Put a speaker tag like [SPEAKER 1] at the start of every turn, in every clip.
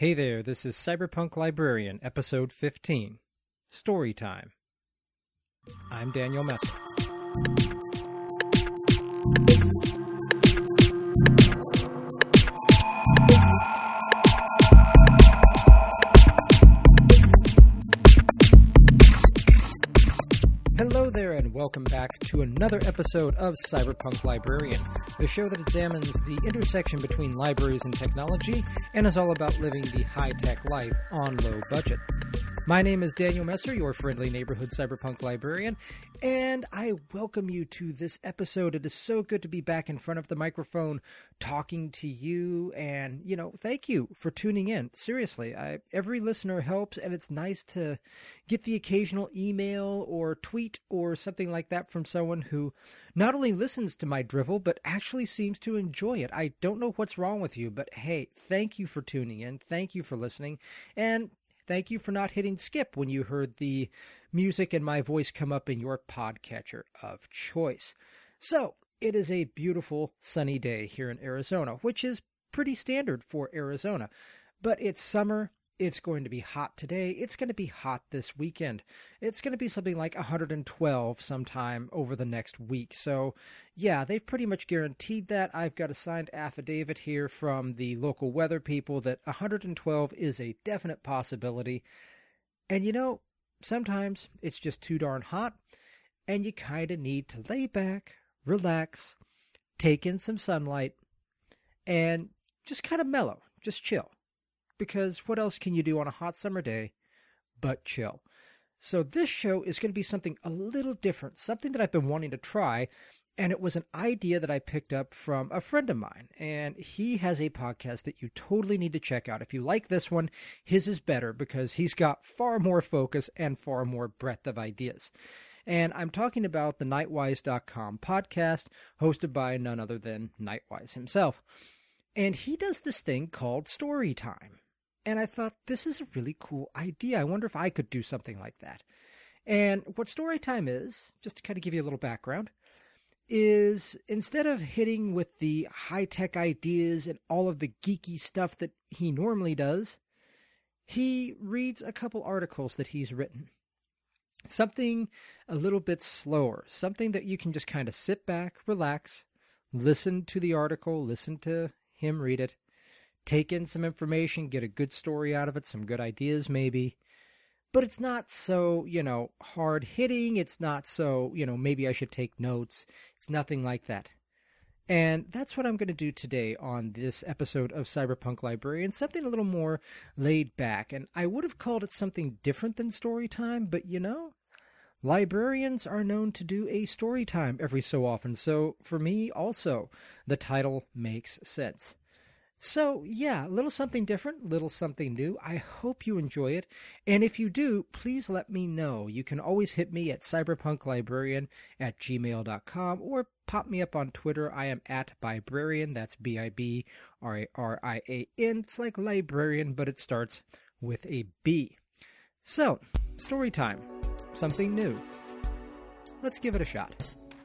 [SPEAKER 1] Hey there, this is Cyberpunk Librarian, Episode 15, Story Time. I'm Daniel Messer. Hello there and welcome back to another episode of Cyberpunk Librarian, the show that examines the intersection between libraries and technology and is all about living the high-tech life on low budget. My name is Daniel Messer, your friendly neighborhood cyberpunk librarian, and I welcome you to this episode. It is so good to be back in front of the microphone talking to you, and, thank you for tuning in. Seriously, every listener helps, and it's nice to get the occasional email or tweet or something like that from someone who not only listens to my drivel, but actually seems to enjoy it. I don't know what's wrong with you, but hey, thank you for tuning in. Thank you for listening, and thank you for not hitting skip when you heard the music and my voice come up in your podcatcher of choice. So, it is a beautiful sunny day here in Arizona, which is pretty standard for Arizona. But it's summer. It's going to be hot today. It's going to be hot this weekend. It's going to be something like 112 sometime over the next week. So, yeah, they've pretty much guaranteed that. I've got a signed affidavit here from the local weather people that 112 is a definite possibility. And sometimes it's just too darn hot, and you kind of need to lay back, relax, take in some sunlight, and just kind of mellow, just chill. Because what else can you do on a hot summer day but chill? So this show is going to be something a little different, something that I've been wanting to try, and it was an idea that I picked up from a friend of mine, and he has a podcast that you totally need to check out. If you like this one, his is better because he's got far more focus and far more breadth of ideas. And I'm talking about the Nightwise.com podcast, hosted by none other than Nightwise himself. And he does this thing called Story Time. And I thought, this is a really cool idea. I wonder if I could do something like that. And what Storytime is, just to kind of give you a little background, is instead of hitting with the high-tech ideas and all of the geeky stuff that he normally does, he reads a couple articles that he's written. Something a little bit slower, something that you can just kind of sit back, relax, listen to the article, listen to him read it, take in some information, get a good story out of it, some good ideas maybe. But it's not so, hard hitting. It's not so, maybe I should take notes. It's nothing like that. And that's what I'm going to do today on this episode of Cyberpunk Librarian, something a little more laid back. And I would have called it something different than story time, but librarians are known to do a story time every so often. So for me also, the title makes sense. So, yeah, a little something different, little something new. I hope you enjoy it. And if you do, please let me know. You can always hit me at cyberpunklibrarian@gmail.com or pop me up on Twitter. I am at Bibrarian. That's Bibrarian. It's like librarian, but it starts with a B. So, story time. Something new. Let's give it a shot.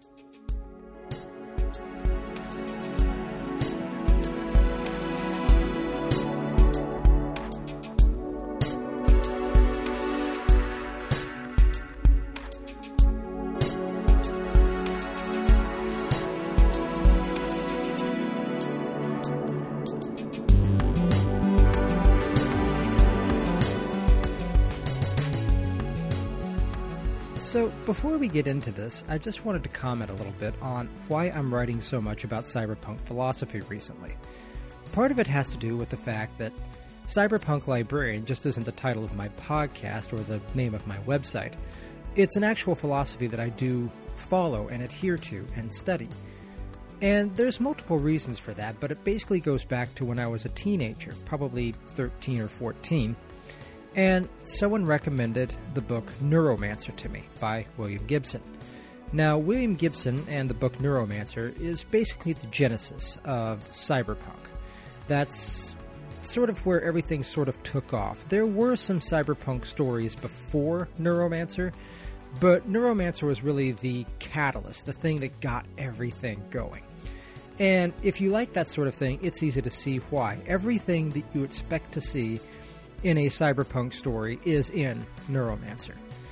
[SPEAKER 1] So, before we get into this, I just wanted to comment a little bit on why I'm writing so much about cyberpunk philosophy recently. Part of it has to do with the fact that Cyberpunk Librarian just isn't the title of my podcast or the name of my website. It's an actual philosophy that I do follow and adhere to and study. And there's multiple reasons for that, but it basically goes back to when I was a teenager, probably 13 or 14. And someone recommended the book Neuromancer to me by William Gibson. Now, William Gibson and the book Neuromancer is basically the genesis of cyberpunk. That's sort of where everything sort of took off. There were some cyberpunk stories before Neuromancer, but Neuromancer was really the catalyst, the thing that got everything going. And if you like that sort of thing, it's easy to see why. Everything that you expect to see in a cyberpunk story is in Neuromancer.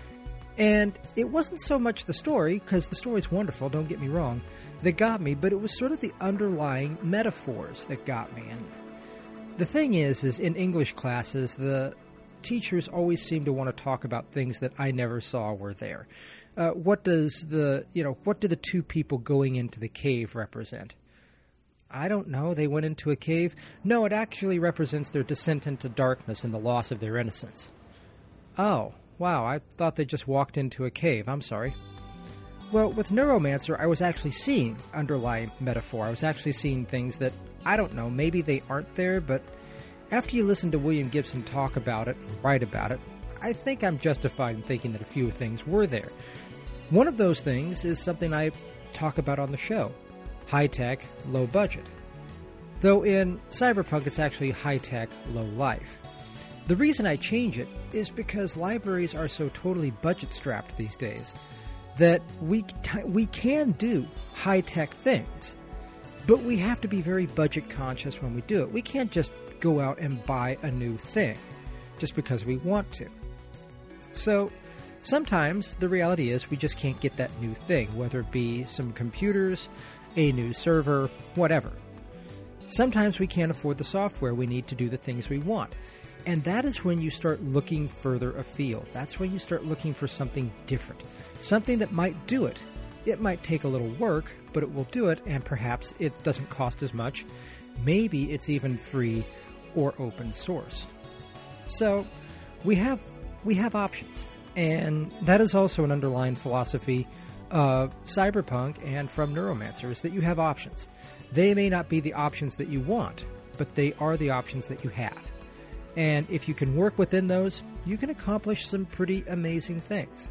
[SPEAKER 1] And it wasn't so much the story, because the story's wonderful, don't get me wrong, that got me, but it was sort of the underlying metaphors that got me. And the thing is in English classes, the teachers always seem to want to talk about things that I never saw were there. What do the two people going into the cave represent? I don't know. They went into a cave? No, it actually represents their descent into darkness and the loss of their innocence. Oh, wow, I thought they just walked into a cave. I'm sorry. Well, with Neuromancer, I was actually seeing underlying metaphor. I was actually seeing things that, I don't know, maybe they aren't there, but after you listen to William Gibson talk about it, write about it, I think I'm justified in thinking that a few things were there. One of those things is something I talk about on the show. High-tech, low-budget. Though in Cyberpunk it's actually high-tech, low-life. The reason I change it is because libraries are so totally budget-strapped these days that we can do high-tech things, but we have to be very budget-conscious when we do it. We can't just go out and buy a new thing just because we want to. So sometimes the reality is we just can't get that new thing, whether it be some computers, a new server, whatever. Sometimes we can't afford the software we need to do the things we want. And that is when you start looking further afield. That's when you start looking for something different. Something that might do it. It might take a little work, but it will do it, and perhaps it doesn't cost as much. Maybe it's even free or open source. So we have options. And that is also an underlying philosophy of Cyberpunk and from Neuromancer, is that you have options. They may not be the options that you want, but they are the options that you have. And if you can work within those, you can accomplish some pretty amazing things.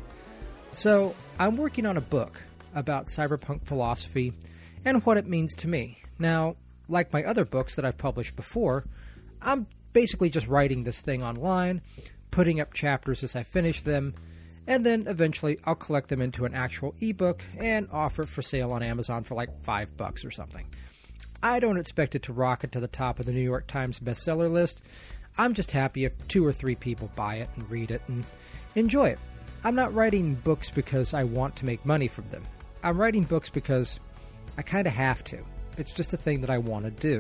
[SPEAKER 1] So I'm working on a book about cyberpunk philosophy and what it means to me. Now, like my other books that I've published before, I'm basically just writing this thing online, putting up chapters as I finish them, and then eventually I'll collect them into an actual ebook and offer it for sale on Amazon for like $5 or something. I don't expect it to rocket to the top of the New York Times bestseller list. I'm just happy if 2 or 3 people buy it and read it and enjoy it. I'm not writing books because I want to make money from them. I'm writing books because I kind of have to. It's just a thing that I want to do.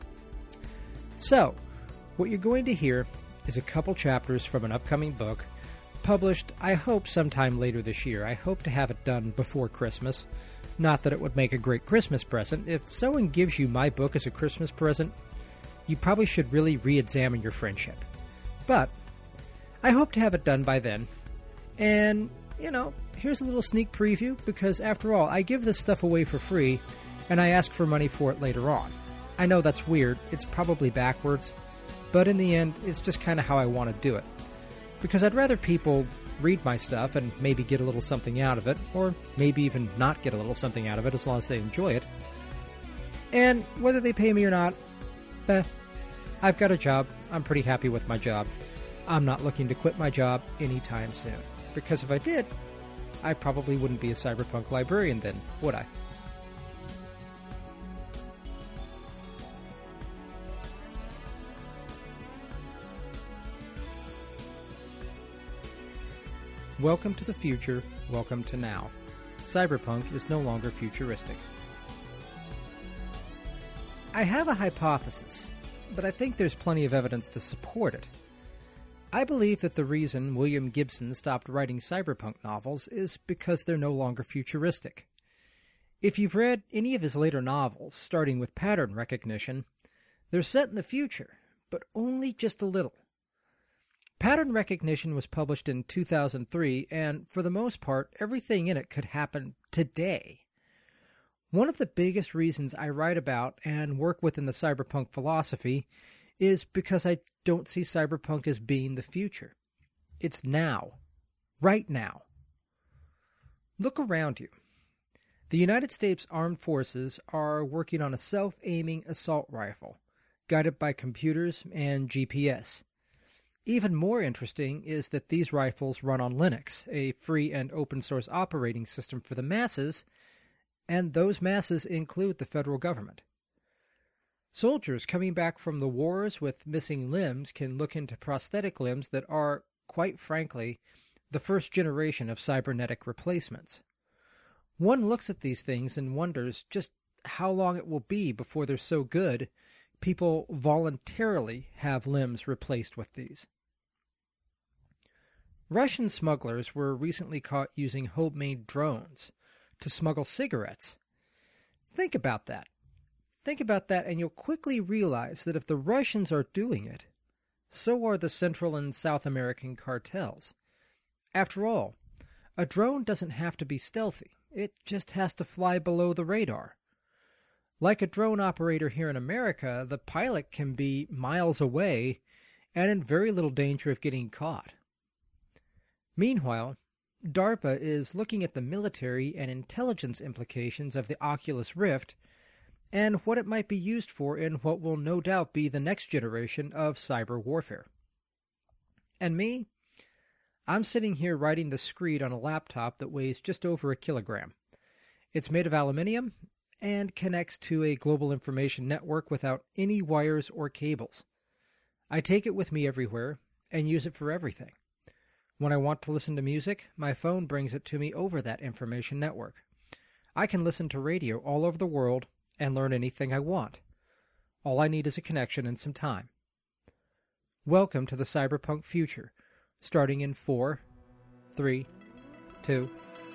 [SPEAKER 1] So, what you're going to hear is a couple chapters from an upcoming book, published, I hope, sometime later this year. I hope to have it done before Christmas. Not that it would make a great Christmas present. If someone gives you my book as a Christmas present, you probably should really re-examine your friendship. But I hope to have it done by then. And, here's a little sneak preview, because after all, I give this stuff away for free, and I ask for money for it later on. I know that's weird. It's probably backwards. But in the end, it's just kind of how I want to do it. Because I'd rather people read my stuff and maybe get a little something out of it, or maybe even not get a little something out of it as long as they enjoy it. And whether they pay me or not, I've got a job. I'm pretty happy with my job. I'm not looking to quit my job anytime soon. Because if I did, I probably wouldn't be a cyberpunk librarian then, would I? Welcome to the future, welcome to now. Cyberpunk is no longer futuristic. I have a hypothesis, but I think there's plenty of evidence to support it. I believe that the reason William Gibson stopped writing cyberpunk novels is because they're no longer futuristic. If you've read any of his later novels, starting with Pattern Recognition, they're set in the future, but only just a little. Pattern Recognition was published in 2003, and for the most part, everything in it could happen today. One of the biggest reasons I write about and work within the cyberpunk philosophy is because I don't see cyberpunk as being the future. It's now. Right now. Look around you. The United States Armed Forces are working on a self-aiming assault rifle, guided by computers and GPS. Even more interesting is that these rifles run on Linux, a free and open source operating system for the masses, and those masses include the federal government. Soldiers coming back from the wars with missing limbs can look into prosthetic limbs that are, quite frankly, the first generation of cybernetic replacements. One looks at these things and wonders just how long it will be before they're so good people voluntarily have limbs replaced with these. Russian smugglers were recently caught using homemade drones to smuggle cigarettes. Think about that. Think about that, and you'll quickly realize that if the Russians are doing it, so are the Central and South American cartels. After all, a drone doesn't have to be stealthy. It just has to fly below the radar. Like a drone operator here in America, the pilot can be miles away and in very little danger of getting caught. Meanwhile, DARPA is looking at the military and intelligence implications of the Oculus Rift and what it might be used for in what will no doubt be the next generation of cyber warfare. And me? I'm sitting here writing the screed on a laptop that weighs just over a kilogram. It's made of aluminium and connects to a global information network without any wires or cables. I take it with me everywhere and use it for everything. When I want to listen to music, my phone brings it to me over that information network. I can listen to radio all over the world and learn anything I want. All I need is a connection and some time. Welcome to the cyberpunk future, starting in 4, 3, 2,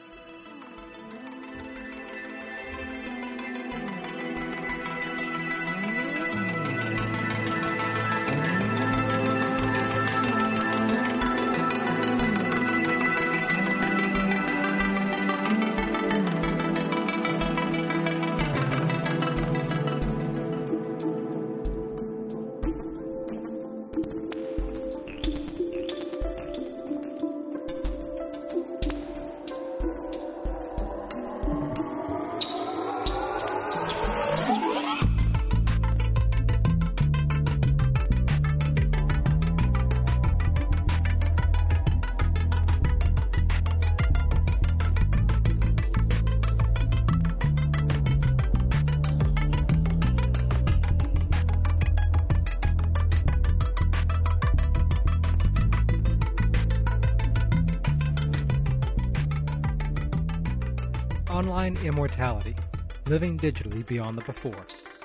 [SPEAKER 1] Online immortality, living digitally beyond the before.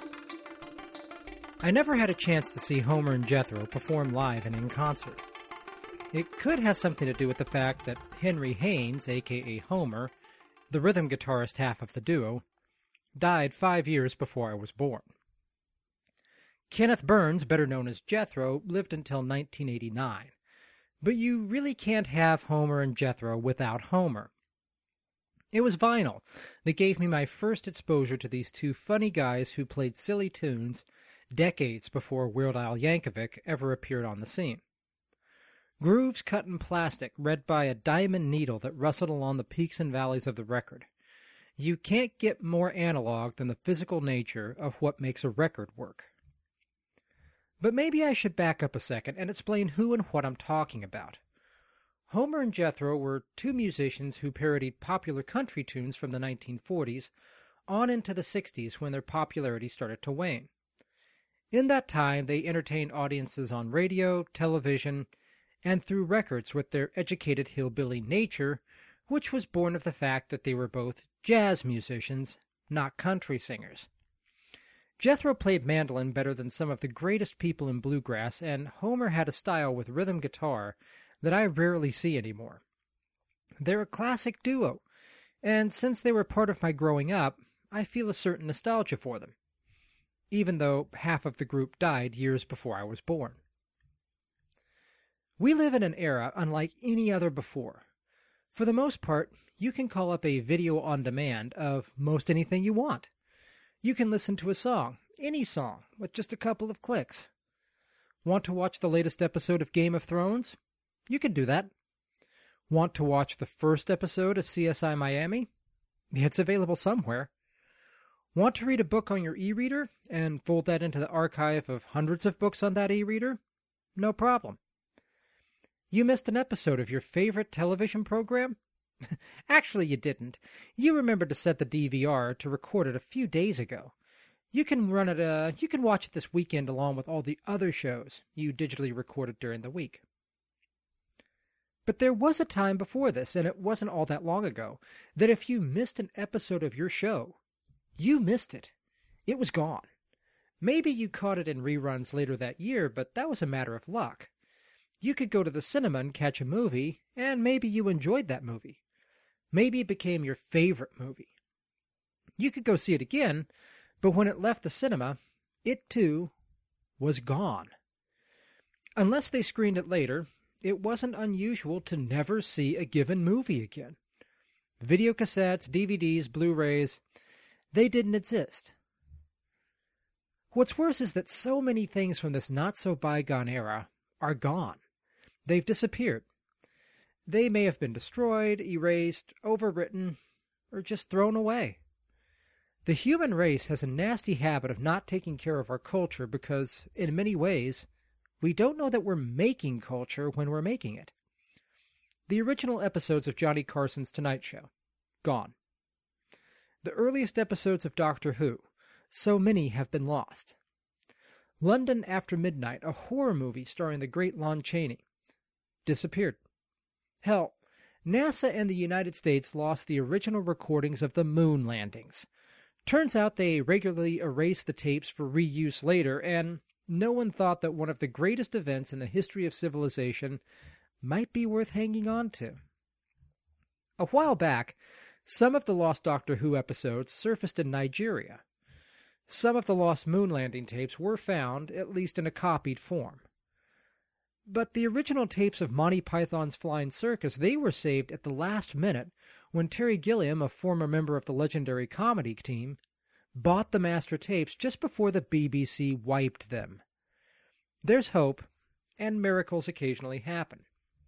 [SPEAKER 1] I never had a chance to see Homer and Jethro perform live and in concert. It could have something to do with the fact that Henry Haynes, aka Homer, the rhythm guitarist half of the duo, died 5 years before I was born. Kenneth Burns, better known as Jethro, lived until 1989. But you really can't have Homer and Jethro without Homer. It was vinyl that gave me my first exposure to these two funny guys who played silly tunes decades before Weird Al Yankovic ever appeared on the scene. Grooves cut in plastic, read by a diamond needle that rustled along the peaks and valleys of the record. You can't get more analog than the physical nature of what makes a record work. But maybe I should back up a second and explain who and what I'm talking about. Homer and Jethro were two musicians who parodied popular country tunes from the 1940s on into the 60s when their popularity started to wane. In that time, they entertained audiences on radio, television, and through records with their educated hillbilly nature, which was born of the fact that they were both jazz musicians, not country singers. Jethro played mandolin better than some of the greatest people in bluegrass, and Homer had a style with rhythm guitar that I rarely see anymore. They're a classic duo, and since they were part of my growing up, I feel a certain nostalgia for them, even though half of the group died years before I was born. We live in an era unlike any other before. For the most part, you can call up a video on demand of most anything you want. You can listen to a song, any song, with just a couple of clicks. Want to watch the latest episode of Game of Thrones? You can do that. Want to watch the first episode of CSI Miami? It's available somewhere. Want to read a book on your e-reader and fold that into the archive of hundreds of books on that e-reader? No problem. You missed an episode of your favorite television program? Actually, you didn't. You remembered to set the DVR to record it a few days ago. You can watch it this weekend along with all the other shows you digitally recorded during the week. But there was a time before this, and it wasn't all that long ago, that if you missed an episode of your show, you missed it. It was gone. Maybe you caught it in reruns later that year, but that was a matter of luck. You could go to the cinema and catch a movie, and maybe you enjoyed that movie. Maybe it became your favorite movie. You could go see it again, but when it left the cinema, it too was gone. Unless they screened it later, it wasn't unusual to never see a given movie again. Videocassettes, DVDs, Blu-rays, they didn't exist. What's worse is that so many things from this not-so-bygone era are gone. They've disappeared. They may have been destroyed, erased, overwritten, or just thrown away. The human race has a nasty habit of not taking care of our culture because, in many ways, we don't know that we're making culture when we're making it. The original episodes of Johnny Carson's Tonight Show, gone. The earliest episodes of Doctor Who, so many have been lost. London After Midnight, a horror movie starring the great Lon Chaney, disappeared. Hell, NASA and the United States lost the original recordings of the moon landings. Turns out they regularly erase the tapes for reuse later, and no one thought that one of the greatest events in the history of civilization might be worth hanging on to. A while back, some of the lost Doctor Who episodes surfaced in Nigeria. Some of the lost moon landing tapes were found, at least in a copied form. But the original tapes of Monty Python's Flying Circus, they were saved at the last minute when Terry Gilliam, a former member of the legendary comedy team, bought the master tapes just before the BBC wiped them. There's hope, and miracles occasionally happen.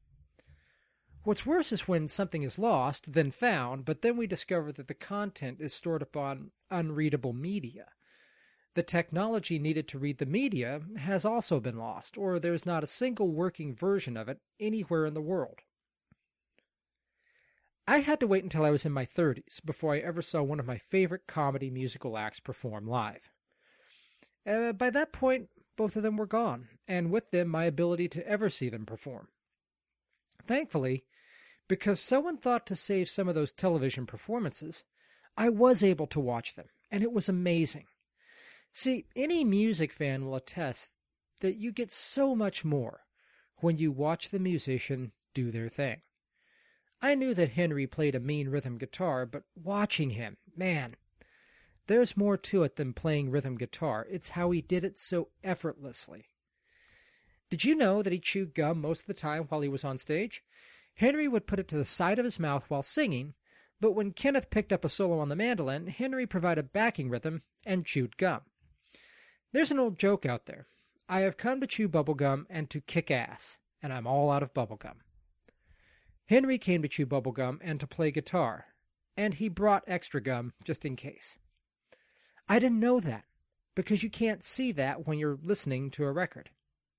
[SPEAKER 1] What's worse is when something is lost, then found, but then we discover that the content is stored upon unreadable media. The technology needed to read the media has also been lost, or there's not a single working version of it anywhere in the world. I had to wait until I was in my 30s before I ever saw one of my favorite comedy musical acts perform live. By that point, both of them were gone, and with them my ability to ever see them perform. Thankfully, because someone thought to save some of those television performances, I was able to watch them, and it was amazing. See, any music fan will attest that you get so much more when you watch the musician do their thing. I knew that Henry played a mean rhythm guitar, but watching him, man, there's more to it than playing rhythm guitar. It's how he did it so effortlessly. Did you know that he chewed gum most of the time while he was on stage? Henry would put it to the side of his mouth while singing, but when Kenneth picked up a solo on the mandolin, Henry provided backing rhythm and chewed gum. There's an old joke out there. I have come to chew bubblegum and to kick ass, and I'm all out of bubblegum. Henry came to chew bubblegum and to play guitar, and he brought extra gum just in case. I didn't know that, because you can't see that when you're listening to a record.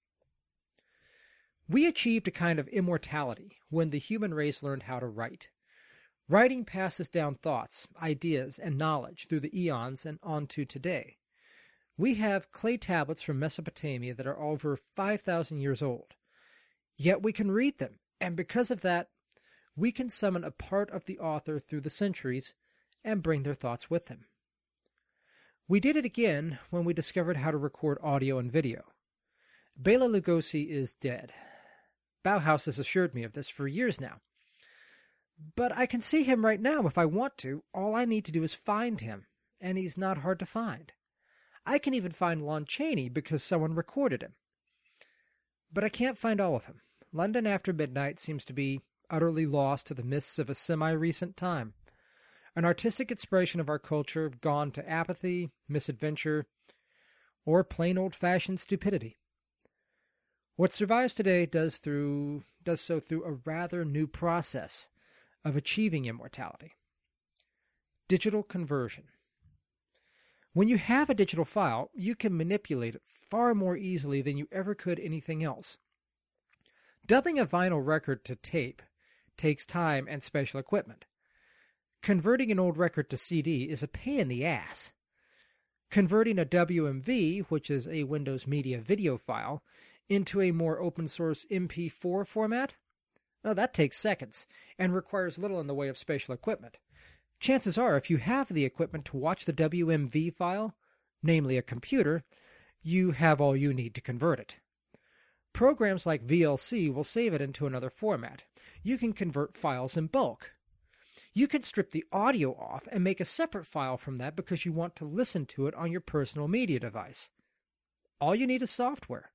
[SPEAKER 1] We achieved a kind of immortality when the human race learned how to write. Writing passes down thoughts, ideas, and knowledge through the eons and on to today. We have clay tablets from Mesopotamia that are over 5,000 years old. Yet we can read them, and because of that, we can summon a part of the author through the centuries and bring their thoughts with them. We did it again when we discovered how to record audio and video. Bela Lugosi is dead. Bauhaus has assured me of this for years now. But I can see him right now if I want to. All I need to do is find him, and he's not hard to find. I can even find Lon Chaney because someone recorded him. But I can't find all of him. London After Midnight seems to be utterly lost to the mists of a semi-recent time. An artistic expression of our culture gone to apathy, misadventure, or plain old-fashioned stupidity. What survives today does so through a rather new process of achieving immortality. Digital conversion. When you have a digital file, you can manipulate it far more easily than you ever could anything else. Dubbing a vinyl record to tape takes time and special equipment. Converting an old record to CD is a pain in the ass. Converting a WMV, which is a Windows Media video file, into a more open-source MP4 format? Oh, that takes seconds and requires little in the way of special equipment. Chances are, if you have the equipment to watch the WMV file, namely a computer, you have all you need to convert it. Programs like VLC will save it into another format. You can convert files in bulk. You can strip the audio off and make a separate file from that because you want to listen to it on your personal media device. All you need is software.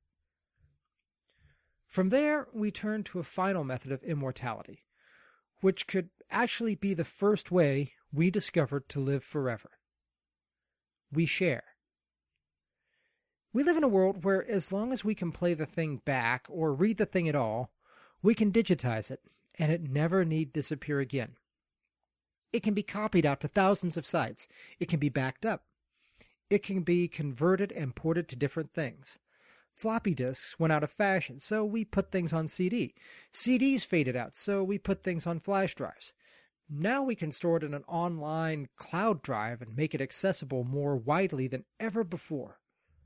[SPEAKER 1] From there, we turn to a final method of immortality, which could actually be the first way we discovered to live forever. We share. We live in a world where as long as we can play the thing back or read the thing at all, we can digitize it, and it never need disappear again. It can be copied out to thousands of sites. It can be backed up. It can be converted and ported to different things. Floppy disks went out of fashion, so we put things on CD. CDs faded out, so we put things on flash drives. Now we can store it in an online cloud drive and make it accessible more widely than ever before.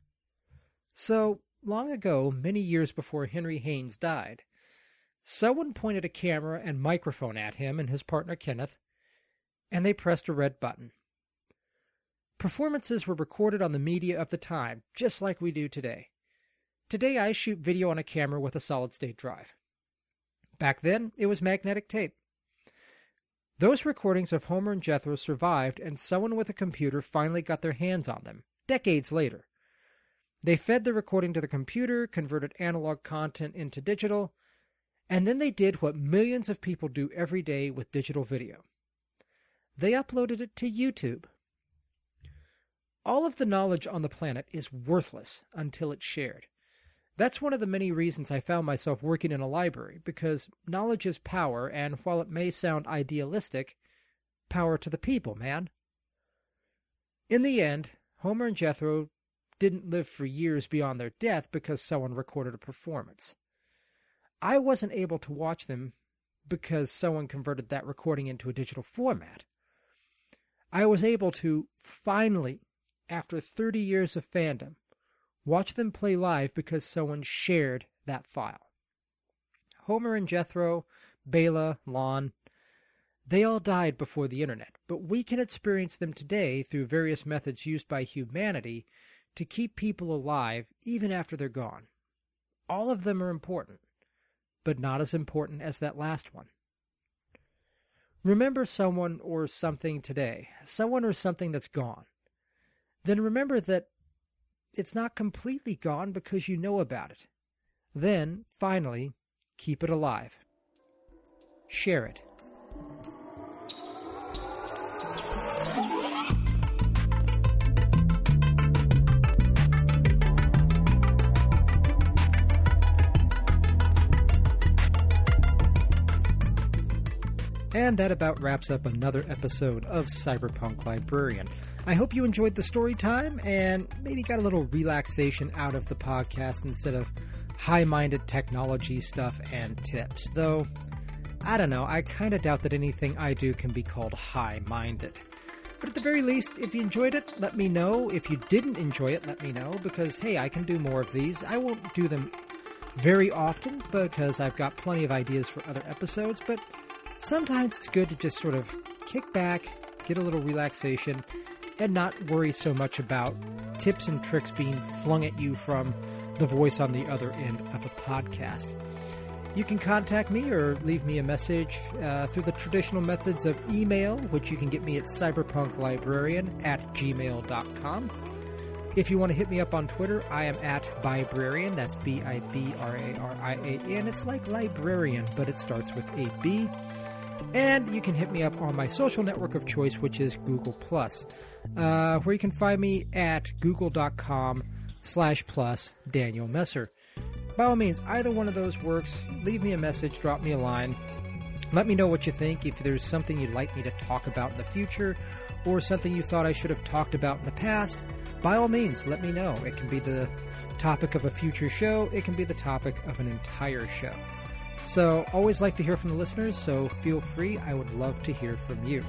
[SPEAKER 1] So, long ago, many years before Henry Haynes died, someone pointed a camera and microphone at him and his partner Kenneth, and they pressed a red button. Performances were recorded on the media of the time, just like we do today. Today I shoot video on a camera with a solid-state drive. Back then, it was magnetic tape. Those recordings of Homer and Jethro survived, and someone with a computer finally got their hands on them, decades later. They fed the recording to the computer, converted analog content into digital, and then they did what millions of people do every day with digital video. They uploaded it to YouTube. All of the knowledge on the planet is worthless until it's shared. That's one of the many reasons I found myself working in a library, because knowledge is power, and while it may sound idealistic, power to the people, man. In the end, Homer and Jethro didn't live for years beyond their death because someone recorded a performance. I wasn't able to watch them because someone converted that recording into a digital format. I was able to, finally, after 30 years of fandom, watch them play live because someone shared that file. Homer and Jethro, Bela, Lon, they all died before the internet, but we can experience them today through various methods used by humanity to keep people alive even after they're gone. All of them are important, but not as important as that last one. Remember someone or something today, someone or something that's gone. Then remember that it's not completely gone because you know about it. Then, finally, keep it alive. Share it. And that about wraps up another episode of Cyberpunk Librarian. I hope you enjoyed the story time and maybe got a little relaxation out of the podcast instead of high-minded technology stuff and tips. Though, I don't know, I kind of doubt that anything I do can be called high-minded. But at the very least, if you enjoyed it, let me know. If you didn't enjoy it, let me know, because, hey, I can do more of these. I won't do them very often because I've got plenty of ideas for other episodes, but sometimes it's good to just sort of kick back, get a little relaxation, and not worry so much about tips and tricks being flung at you from the voice on the other end of a podcast. You can contact me or leave me a message through the traditional methods of email, which you can get me at cyberpunklibrarian@gmail.com. If you want to hit me up on Twitter, I am at Bibrarian. That's Bibrarian. It's like librarian, but it starts with a B. And you can hit me up on my social network of choice, which is Google+, where you can find me at google.com/+ Daniel Messer. By all means, either one of those works. Leave me a message, drop me a line. Let me know what you think. If there's something you'd like me to talk about in the future, or something you thought I should have talked about in the past, by all means, let me know. It can be the topic of a future show. It can be the topic of an entire show. So always like to hear from the listeners, so feel free. I would love to hear from you.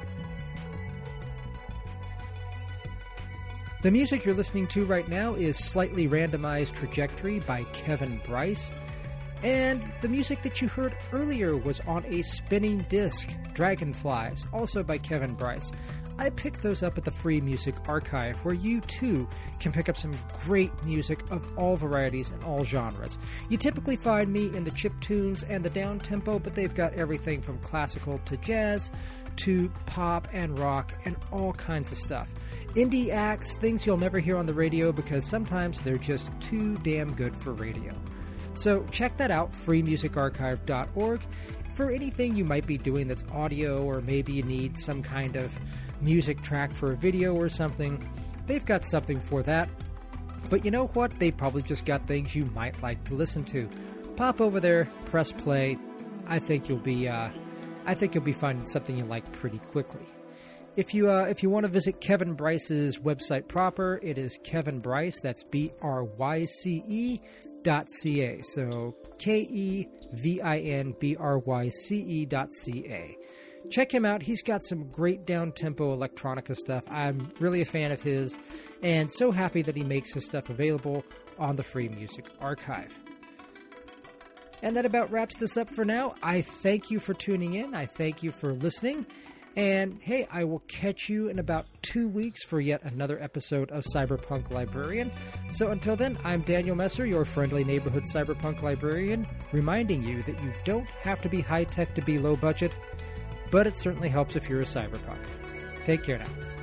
[SPEAKER 1] The music you're listening to right now is Slightly Randomized Trajectory by Kevin Bryce. And the music that you heard earlier was on a spinning disc, Dragonflies, also by Kevin Bryce. I picked those up at the Free Music Archive, where you too can pick up some great music of all varieties and all genres. You typically find me in the chiptunes and the down-tempo, but they've got everything from classical to jazz to pop and rock and all kinds of stuff. Indie acts, things you'll never hear on the radio because sometimes they're just too damn good for radio. So check that out, freemusicarchive.org, for anything you might be doing that's audio, or maybe you need some kind of music track for a video or something. They've got something for that. But you know what? They probably just got things you might like to listen to. Pop over there, press play. I think you'll be finding something you like pretty quickly. If you want to visit Kevin Bryce's website proper, it is Kevin Bryce. That's BRYCE.ca. So KEVINBRYCE.ca. Check him out. He's got some great down-tempo electronica stuff. I'm really a fan of his, and so happy that he makes his stuff available on the Free Music Archive. And that about wraps this up for now. I thank you for tuning in. I thank you for listening. And hey, I will catch you in about 2 weeks for yet another episode of Cyberpunk Librarian. So until then, I'm Daniel Messer, your friendly neighborhood Cyberpunk Librarian, reminding you that you don't have to be high-tech to be low budget, but it certainly helps if you're a cyberpunk. Take care now.